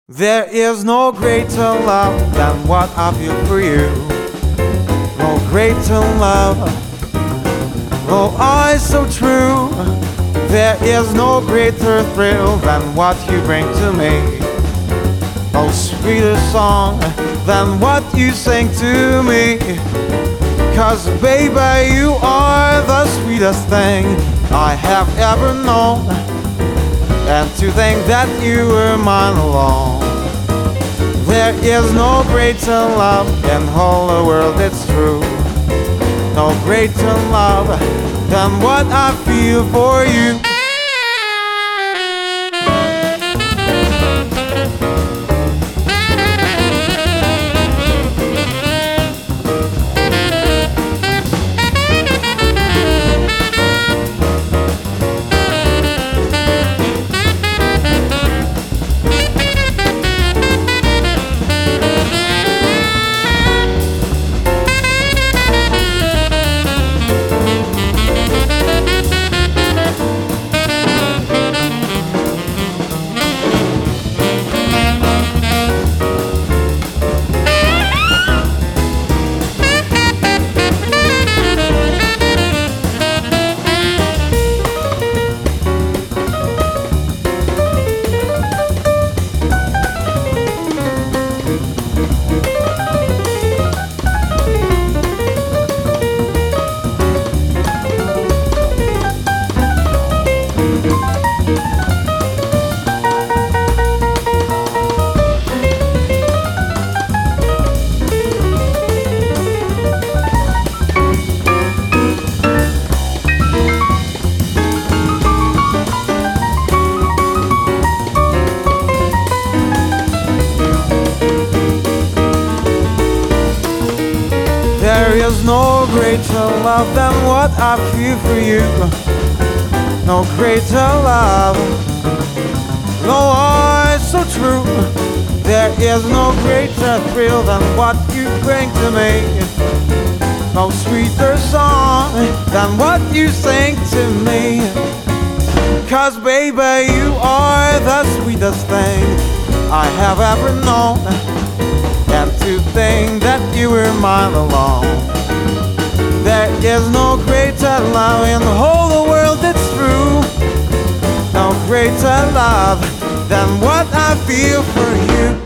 There is no greater love than what I feel for you. No greater love, oh, I so true. There is no greater thrill than what you bring to me. No sweeter song than what you sing to me. 'Cause baby, you are the sweetest thing I have ever known. And to think that you were mine alone. There is no greater love in all the world, it's true. No greater love than what I feel for you. There is no greater love than what I feel for you. No greater love, no, I so true. There is no greater thrill than what you bring to me. No sweeter song than what you sing to me. 'Cause baby, you are the sweetest thing I have ever known. And to think that you were mine alone. There is no greater love in the whole world, it's true. No greater love than what I feel for you.